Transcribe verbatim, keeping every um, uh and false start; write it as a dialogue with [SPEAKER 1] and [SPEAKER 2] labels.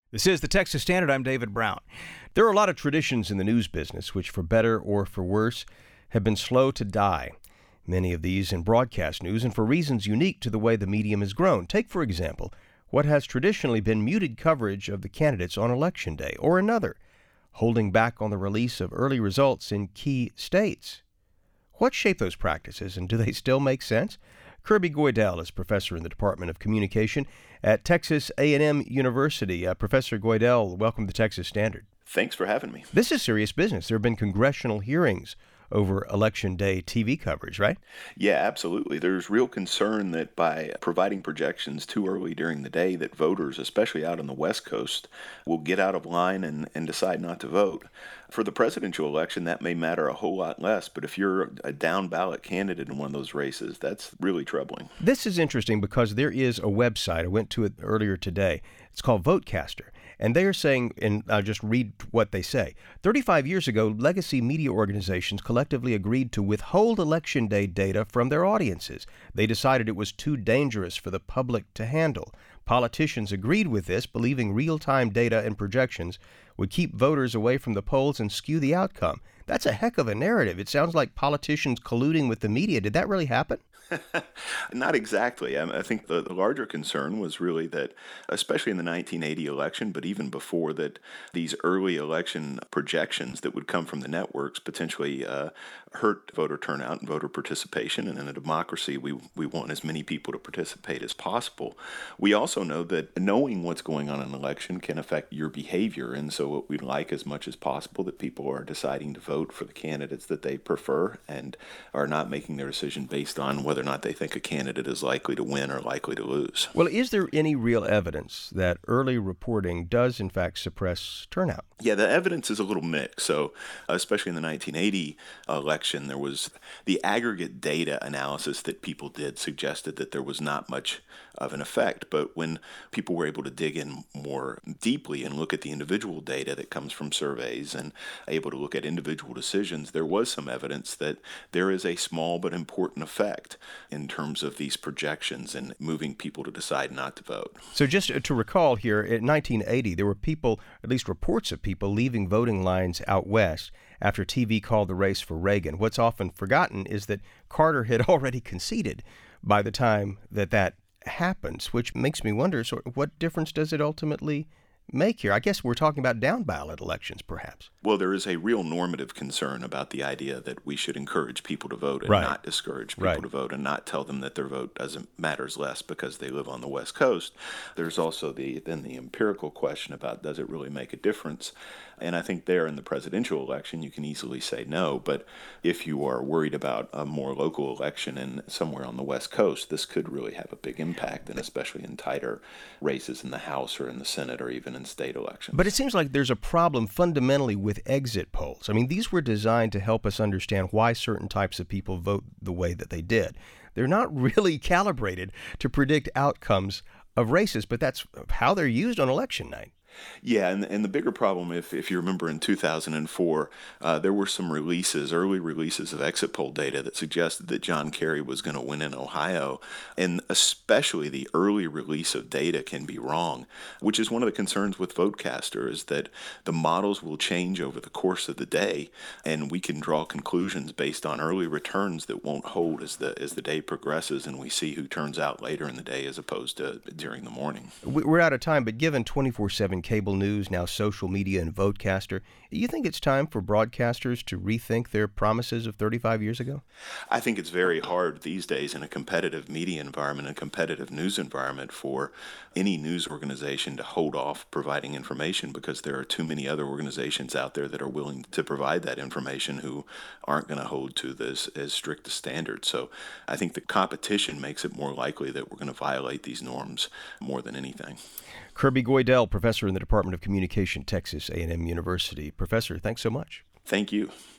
[SPEAKER 1] This is the Texas Standard. I'm David Brown. There are a lot of traditions in the news business which, for better or for worse, have been slow to die. Many of these in broadcast news and for reasons unique to the way the medium has grown. Take, for example, what has traditionally been muted coverage of the candidates on Election Day, or another, holding back on the release of early results in key states. What shaped those practices, and do they still make sense? Kirby Goidel is professor in the Department of Communication at Texas A and M University. Uh, Professor Goidel, welcome to the Texas Standard.
[SPEAKER 2] Thanks for having me.
[SPEAKER 1] This is serious business. There have been congressional hearings over Election Day T V coverage, right?
[SPEAKER 2] Yeah, absolutely. There's real concern that by providing projections too early during the day that voters, especially out on the West Coast, will get out of line and, and decide not to vote. For the presidential election, that may matter a whole lot less, but if you're a down ballot candidate in one of those races, that's really troubling.
[SPEAKER 1] This is interesting because there is a website. I went to it earlier today. It's called Votecaster. And they are saying, and I'll just read what they say. thirty-five years ago, legacy media organizations collectively agreed to withhold Election Day data from their audiences. They decided it was too dangerous for the public to handle. Politicians agreed with this, believing real-time data and projections would keep voters away from the polls and skew the outcome. That's a heck of a narrative. It sounds like politicians colluding with the media. Did that really happen?
[SPEAKER 2] Not exactly. I think the, the larger concern was really that, especially in the nineteen eighty election, but even before that, these early election projections that would come from the networks potentially uh, hurt voter turnout and voter participation. And in a democracy, we, we want as many people to participate as possible. We also know that knowing what's going on in an election can affect your behavior. And so what we'd like as much as possible that people are deciding to vote for the candidates that they prefer and are not making their decision based on whether or not they think a candidate is likely to win or likely to lose.
[SPEAKER 1] Well, is there any real evidence that early reporting does, in fact, suppress turnout?
[SPEAKER 2] Yeah, the evidence is a little mixed. So, uh, especially in the nineteen eighty election, there was the aggregate data analysis that people did suggested that there was not much of an effect. But when people were able to dig in more deeply and look at the individual data that comes from surveys and able to look at individual decisions, there was some evidence that there is a small but important effect in terms of these projections and moving people to decide not to vote.
[SPEAKER 1] So just to recall here, in nineteen eighty, there were people, at least reports of people, leaving voting lines out west after T V called the race for Reagan. What's often forgotten is that Carter had already conceded by the time that that happens, which makes me wonder, so what difference does it ultimately make here? I guess we're talking about down ballot elections, perhaps.
[SPEAKER 2] Well, there is a real normative concern about the idea that we should encourage people to vote and
[SPEAKER 1] right.
[SPEAKER 2] not discourage people
[SPEAKER 1] right.
[SPEAKER 2] to vote and not tell them that their vote doesn't matters less because they live on the West Coast. There's also the then the empirical question about does it really make a difference? And I think there in the presidential election, you can easily say no. But if you are worried about a more local election in somewhere on the West Coast, this could really have a big impact, and especially in tighter races in the House or in the Senate or even in state elections.
[SPEAKER 1] But it seems like there's a problem fundamentally with exit polls. I mean, these were designed to help us understand why certain types of people vote the way that they did. They're not really calibrated to predict outcomes of races, but that's how they're used on election night.
[SPEAKER 2] Yeah, and, and the bigger problem, if, if you remember in two thousand four, uh, there were some releases, early releases of exit poll data that suggested that John Kerry was going to win in Ohio. And especially the early release of data can be wrong, which is one of the concerns with Votecaster, is that the models will change over the course of the day, and we can draw conclusions based on early returns that won't hold as the as the day progresses and we see who turns out later in the day as opposed to during the morning.
[SPEAKER 1] We're out of time, but given twenty-four seven cable news, now social media and Votecaster, you think it's time for broadcasters to rethink their promises of thirty-five years ago?
[SPEAKER 2] I think it's very hard these days in a competitive media environment, a competitive news environment, for any news organization to hold off providing information because there are too many other organizations out there that are willing to provide that information who aren't going to hold to this as strict a standard. So I think the competition makes it more likely that we're going to violate these norms more than anything.
[SPEAKER 1] Kirby Goidel, professor in the Department of Communication, Texas A and M University. Professor, thanks so much.
[SPEAKER 2] Thank you.